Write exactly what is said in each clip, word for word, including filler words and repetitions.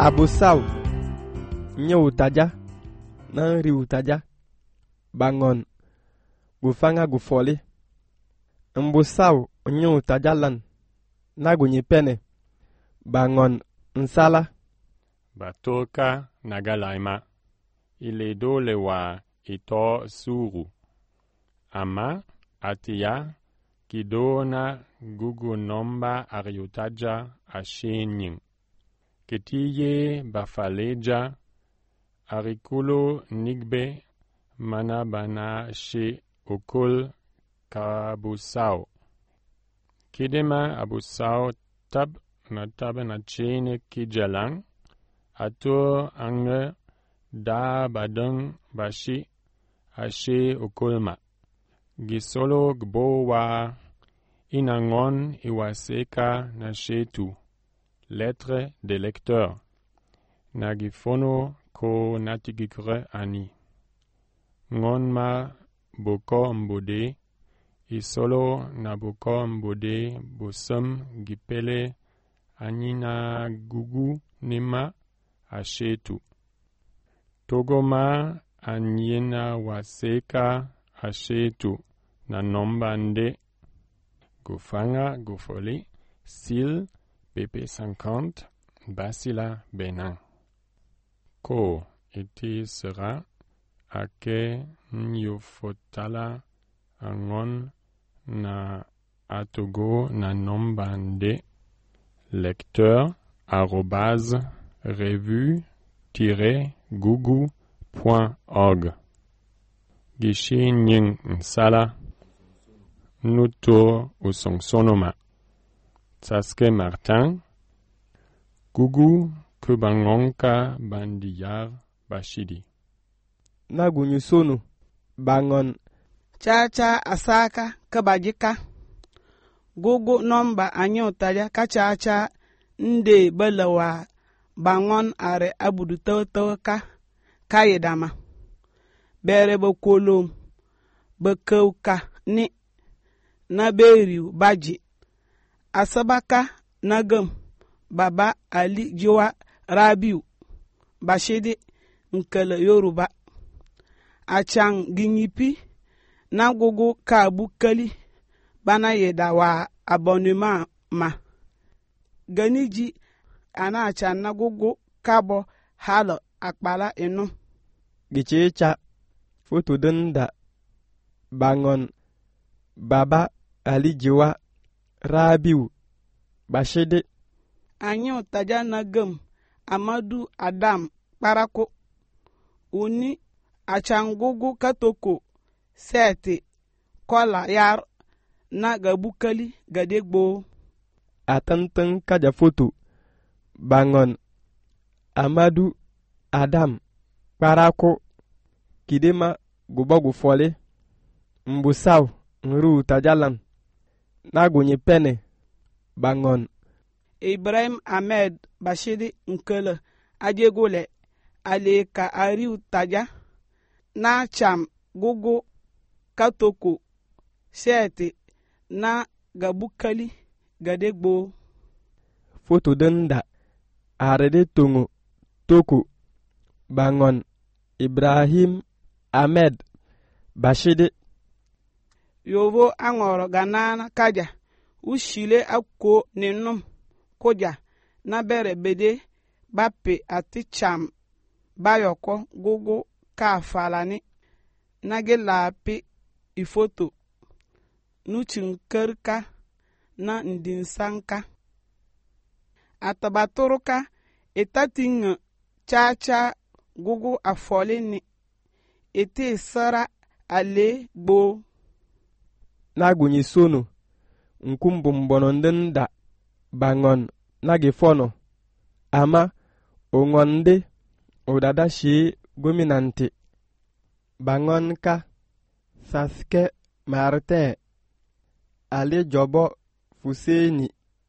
Abusau nye utaja na nri utaja bangon gufanga gufoli. Mbusau nye utaja lan na gunyi pene bangon nsala. Batoka nagalaima iledole wa ito suru. Ama atia kidona gugu nomba ariutaja ashenying. Ketiye bafaleja arikulo nigbe manabana she okul kabusao. Kidema abusao tab na tab na chene kijalang ato ange da badang bashi ashe okulma. Gisolo gbowa inangon iwaseka na shetu. Lettre de lecteur. Nagifono ko natigikre ani. Ngonma boko mbode. Isolo na boko mbode bosum gipele anina gugu nima ashetu. Togoma anyena waseka ashetu na nombande. Gufanga gufoli sil P P cinquante Basila Benin. Ko iti sera ake nyofotala angon na atogo na nombande lecteur arrobase revue tiret gugu point org. Gishi nying nsala nuto usongsonoma. Saske Martin, Gugu Kubangonka Bandiyar Bashidi. Nagunyusonu bangon Chacha asaka kabajika. Gugu nomba anyotaja kachacha nde balawa bangon are abudu tawtawka kayedama. Bere bokolom bekauka ni na beriu baji. Asabaka nagam baba Ali Jiwa Rabiu Bashidi nkele Yoruba. Achang ginyipi na gugu kabu kali bana yeda wa abonnement ma. Ganiji ana achan na gugu kabo halo akpala inu. gichecha foto denda bangon baba Ali Jiwa Rabiu Bashidi. Anyo taja nagam Amadu Adam Parako Uni achangugu katoko sete kola yar na gabukali gadegbo. Atantan kaja foto bangon Amadu Adam Parako kidema gubagu fole mbusau nru tajalan nagunyi pene bangon Ibrahim Ahmed Bashidi nkele ajegule ale ka ariu taja na cham gugu katoko sete na gabukali gadegbo. foto denda arede tongo toko bangon Ibrahim Ahmed Bashidi. Yovo angoro ganana kaja ushile akko ninum koja na bere bede bape ati cham bayoko gugu ka falani nage lapi ifoto nuchinkerka na ndinsanka atabaturuka etatinga chacha gugu afolini ete sara ale gbo. Nagunyi sono nkumbu mbonondenda bangon nagifono ama ongonde odada shi gominante bangon ka Saske Martin Ale Jobo Fuseni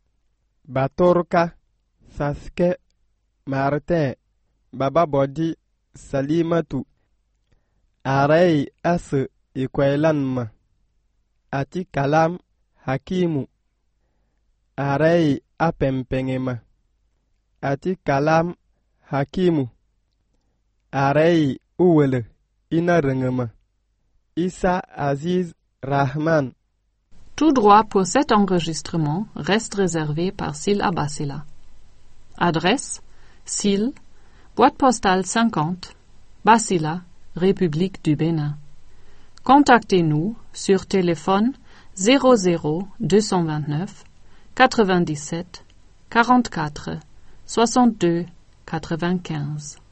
Batorka Saske Martin Baba Bodi Salimatu Arei As Ikwailanma Ati Kalam Hakimu Arei Apempengema Ati Kalam Hakimu. Arei Uwele Ina Rengema. Issa Aziz Rahman. Tout droit pour cet enregistrement reste réservé par Sil Abassila. Adresse Sil, boîte postale cinquante, Bassila, République du Bénin. Contactez-nous sur téléphone zéro zéro deux cent vingt-neuf quatre-vingt-dix-sept quarante-quatre soixante-deux quatre-vingt-quinze.